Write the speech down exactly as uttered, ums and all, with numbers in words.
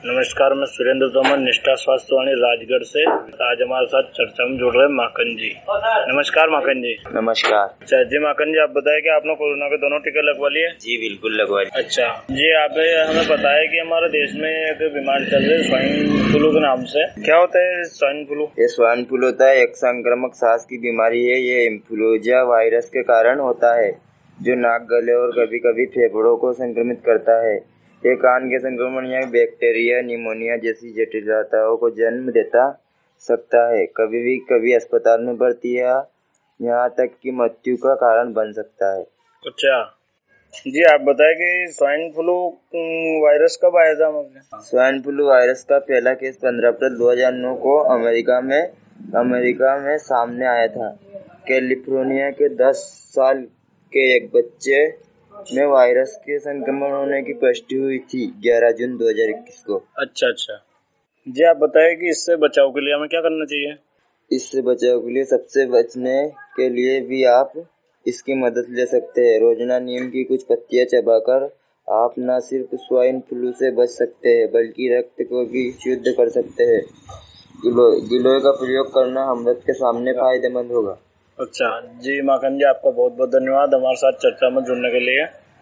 नमस्कार, मैं सुरेंद्र तोमर, निष्ठा स्वास्थ्य वाणी राजगढ़ से। आज हमारे साथ चर्चा में जुड़ रहे हैं माखन जी। नमस्कार माखन जी। नमस्कार। अच्छा जी माखन जी, आप बताएं कि आपने कोरोना के दोनों टीके लगवा लिए? जी बिल्कुल लगवा लिए। अच्छा जी, आप हमें बताया कि हमारे देश में एक बीमारी चल रही है स्वाइन फ्लू के नाम से। क्या होता है स्वाइन फ्लू? ये स्वाइन फ्लू होता है एक संक्रामक सांस की बीमारी है। ये इन्फ्लुएंजा वायरस के कारण होता है, जो नाक, गले और कभी कभी फेफड़ों को संक्रमित करता है। ये कान के संक्रमण या बैक्टीरिया, निमोनिया जैसी जटिलताओं को जन्म देता सकता है। कभी भी कभी अस्पताल में भर्ती या यहाँ तक कि मृत्यु का कारण बन सकता है। अच्छा जी, आप बताएं कि स्वाइन फ्लू वायरस कब आया था? स्वाइन फ्लू वायरस का पहला केस पंद्रह अप्रैल दो हज़ार नौ को अमेरिका में अमेरिका में सामने आया था। कैलिफोर्निया के दस साल के एक बच्चे में वायरस के संक्रमण होने की पुष्टि हुई थी ग्यारह जून दो हज़ार इक्कीस को। अच्छा अच्छा जी, आप बताएं कि इससे बचाव के लिए हमें क्या करना चाहिए? इससे बचाव के लिए सबसे बचने के लिए भी आप इसकी मदद ले सकते हैं। रोजाना नीम की कुछ पत्तियां चबाकर आप न सिर्फ स्वाइन फ्लू से बच सकते हैं, बल्कि रक्त को भी शुद्ध कर सकते हैं। गिलोय गिलोय का प्रयोग करना अमृत के सामने फायदेमंद होगा। अच्छा जी माखन जी, आपका बहुत बहुत धन्यवाद हमारे साथ चर्चा में जुड़ने के लिए।